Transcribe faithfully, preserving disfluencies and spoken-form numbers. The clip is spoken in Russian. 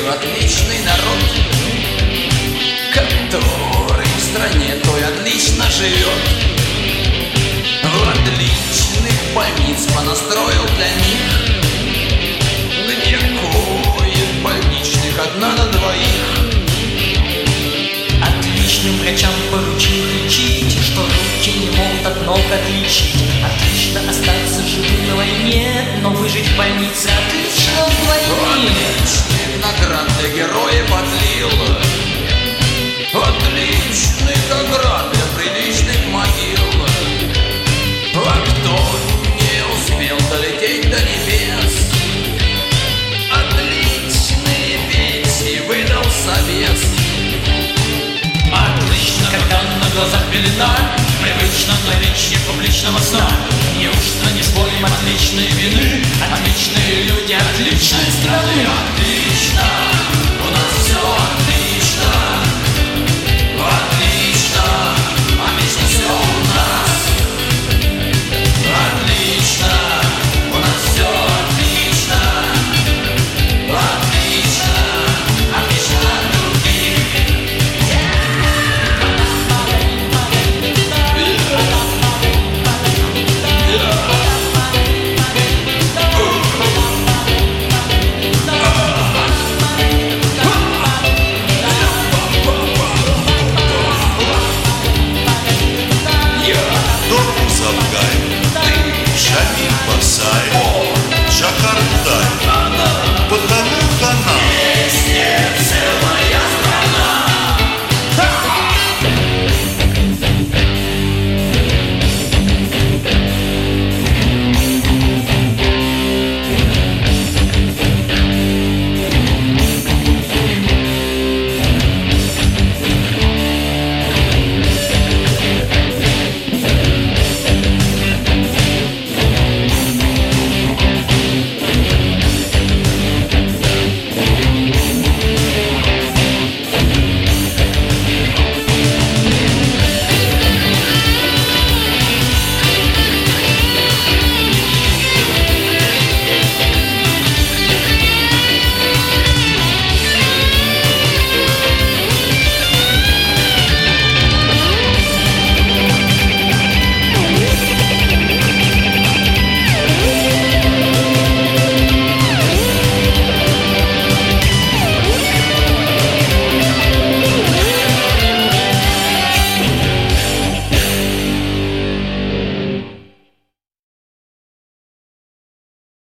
Россию отличный народ, который в стране той отлично живет. В отличных больниц понастроил для них, где коек больничных одна на двоих. Отличным врачам поручил лечить, что руки не могут от ног отличить. Отлично остаться живым на войне, но выжить в больнице отлично вдвойне. Отличных наград для героев отлил, отличных наград для приличных могил. А кто не успел долететь до небес, отличные пенсии выдал совет. Отлично, когда на глазах пелена, привычно наличие публичного сна. Неужто не спорим отличные вины, отличные